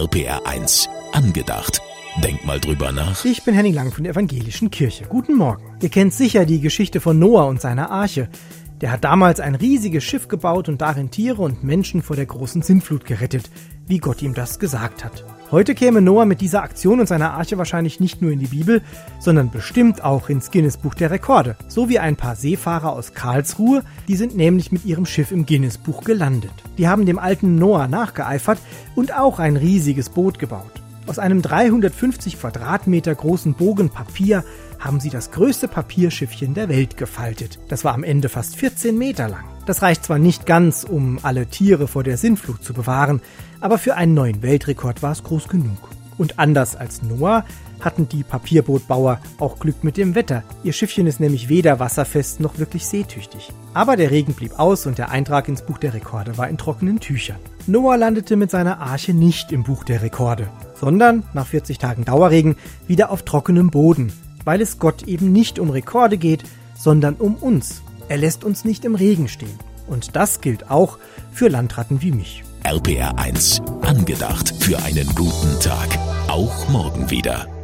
RPR1 angedacht. Denk mal drüber nach. Ich bin Henning Lang von der Evangelischen Kirche. Guten Morgen. Ihr kennt sicher die Geschichte von Noah und seiner Arche. Der hat damals ein riesiges Schiff gebaut und darin Tiere und Menschen vor der großen Sintflut gerettet, wie Gott ihm das gesagt hat. Heute käme Noah mit dieser Aktion und seiner Arche wahrscheinlich nicht nur in die Bibel, sondern bestimmt auch ins Guinness-Buch der Rekorde. So wie ein paar Seefahrer aus Karlsruhe, die sind nämlich mit ihrem Schiff im Guinness-Buch gelandet. Die haben dem alten Noah nachgeeifert und auch ein riesiges Boot gebaut. Aus einem 350 Quadratmeter großen Bogen Papier haben sie das größte Papierschiffchen der Welt gefaltet. Das war am Ende fast 14 Meter lang. Das reicht zwar nicht ganz, um alle Tiere vor der Sintflut zu bewahren, aber für einen neuen Weltrekord war es groß genug. Und anders als Noah hatten die Papierbootbauer auch Glück mit dem Wetter. Ihr Schiffchen ist nämlich weder wasserfest noch wirklich seetüchtig. Aber der Regen blieb aus und der Eintrag ins Buch der Rekorde war in trockenen Tüchern. Noah landete mit seiner Arche nicht im Buch der Rekorde, sondern nach 40 Tagen Dauerregen wieder auf trockenem Boden, weil es Gott eben nicht um Rekorde geht, sondern um uns. Er lässt uns nicht im Regen stehen. Und das gilt auch für Landratten wie mich. RPR1 angedacht für einen guten Tag. Auch morgen wieder.